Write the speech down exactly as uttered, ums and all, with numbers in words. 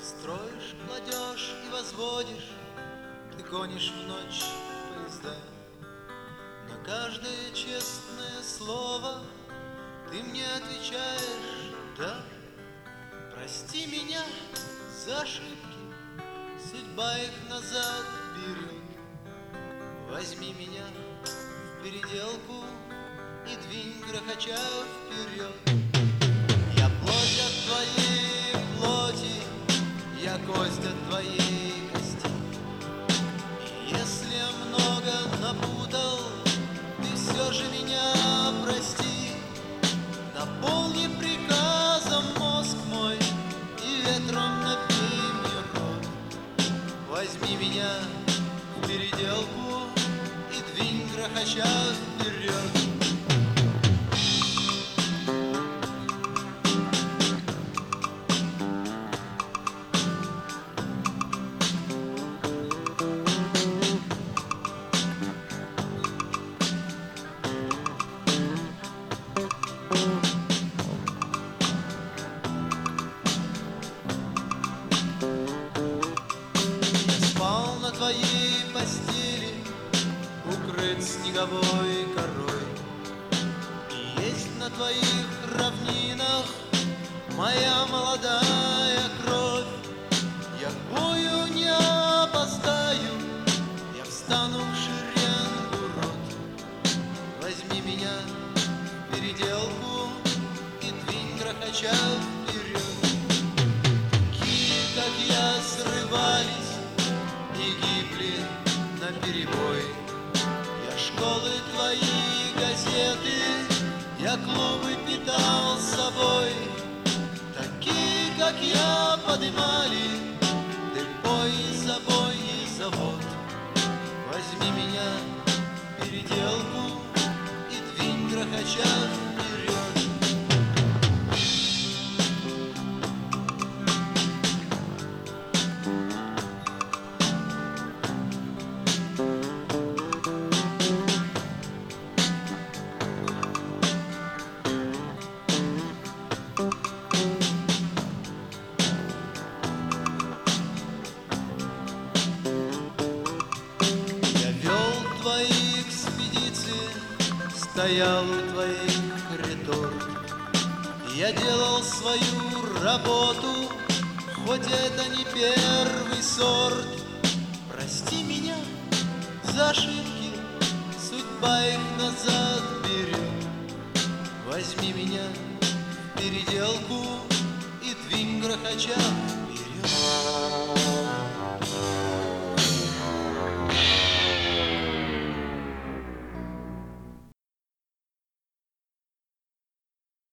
Строишь, кладешь и возводишь, ты гонишь в ночь поезда. На каждое честное слово ты мне отвечаешь «да». Прости меня за ошибки, судьба их назад берет. Возьми меня в переделку и двинь грохоча вперед. Я плоть от твоей плоти, я кость от твоей кости. И если я много напутал, ты все же меня прости. Наполни приказом мозг мой и ветром напей мне рот. Возьми меня в переделку и двинь грохоча вперед. На твоей постели, укрыт снеговой корой, и есть на твоих равнинах моя молодая кровь. Я к бою не опоздаю, я встану в шеренгу рот. Возьми меня в переделку и двинь грохоча вперед. Такие, как я, срывались и гибли наперебой. Я школы твои, газеты, я клубы питал собой. Такие, как я, подымали депо и забой и завод. Возьми меня в переделку и двинь грохоча вперед. Твои экспедиции, стоял у твоих коридор. Я делал свою работу, хоть это не первый сорт. Прости меня за ошибки, судьба их назад берет. Возьми меня в переделку и двинь грохоча